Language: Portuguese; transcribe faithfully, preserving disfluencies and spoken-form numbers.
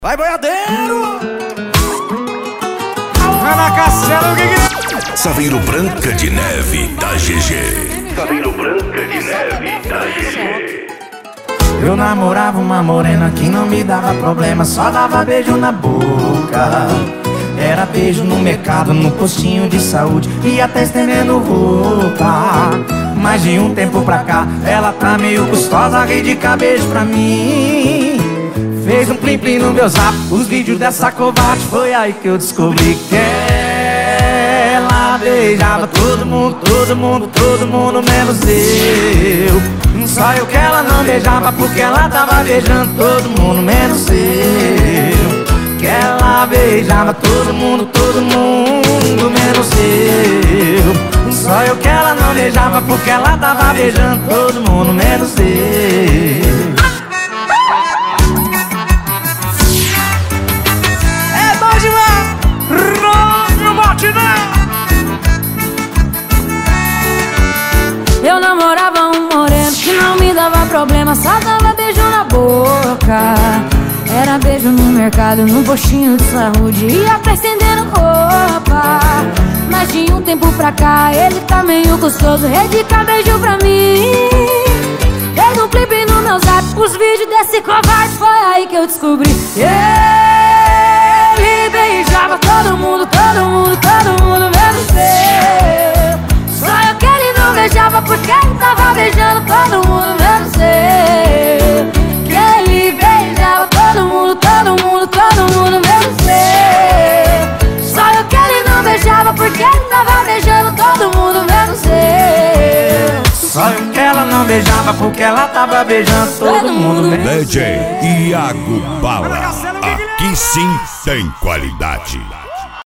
Vai, boiadeiro! Vai na cacela, o que que é? Saveiro Branca de Neve da G G. Saveiro Branca de Neve da G G. Eu namorava uma morena que não me dava problema, só dava beijo na boca. Era beijo no mercado, no postinho de saúde e até estendendo roupa. Mas de um tempo pra cá, ela tá meio gostosa, ri de cabeça pra mim. Fez um plim plim no meu zap, os vídeos dessa covarde. Foi aí que eu descobri que ela beijava todo mundo, todo mundo, todo mundo, menos eu. Só eu que ela não beijava, porque ela tava beijando todo mundo, menos eu. Que ela beijava todo mundo, todo mundo, menos eu. Só eu que ela não beijava, porque ela tava beijando todo mundo, menos eu. Eu namorava um moreno que não me dava problema, só dava beijo na boca. Era beijo no mercado, no postinho de saúde e até estendendo roupa. Mas de um tempo pra cá ele tá meio gostoso, dedica beijo pra mim. Fez um clipe no meu zap, os vídeos desse covarde. Foi aí que eu descobri que ele beijava todo mundo, todo mundo, todo mundo, menos eu. Só eu que ele não beijava, porque ele tava beijando todo mundo, menos eu. Que ele beijava todo mundo, todo mundo, todo mundo, menos eu. Só eu que ele não beijava, porque ele tava beijando todo mundo, menos eu. Só eu que ela não beijava, porque ela tava beijando todo mundo, menos D J Iago Bala, aqui sim tem qualidade.